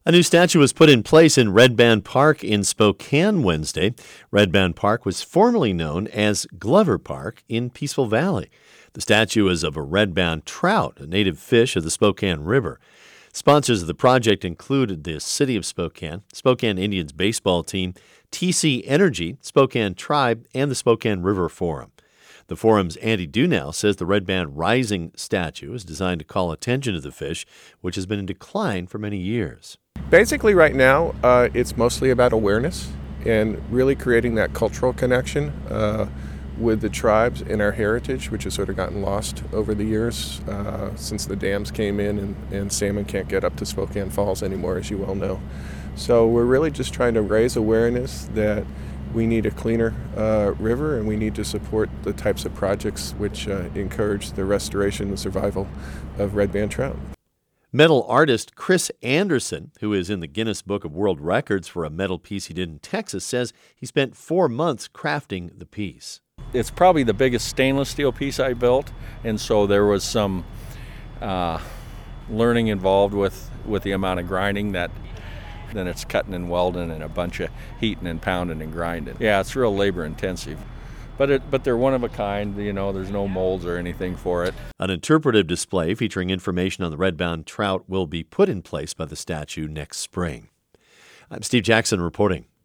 A new statue was put in place in Red Band Park in Spokane Wednesday. Red Band Park was formerly known as Glover Park in Peaceful Valley. The statue is of a red band trout, a native fish of the Spokane River. Sponsors of the project included the City of Spokane, Spokane Indians baseball team, TC Energy, Spokane Tribe, and the Spokane River Forum. The forum's Andy Dunell says the red band rising statue is designed to call attention to the fish, which has been in decline for many years. Basically, right now, it's mostly about awareness and really creating that cultural connection with the tribes and our heritage, which has sort of gotten lost over the years since the dams came in and salmon can't get up to Spokane Falls anymore, as you well know. So we're really just trying to raise awareness that we need a cleaner river, and we need to support the types of projects which encourage the restoration and survival of red band trout. Metal artist Chris Anderson, who is in the Guinness Book of World Records for a metal piece he did in Texas, says he spent 4 months crafting the piece. It's probably the biggest stainless steel piece I built, and so there was some learning involved with the amount of grinding that then it's cutting and welding and a bunch of heating and pounding and grinding. Yeah, it's real labor intensive. But they're one of a kind, there's no molds or anything for it. An interpretive display featuring information on the red-bound trout will be put in place by the statue next spring. I'm Steve Jackson reporting.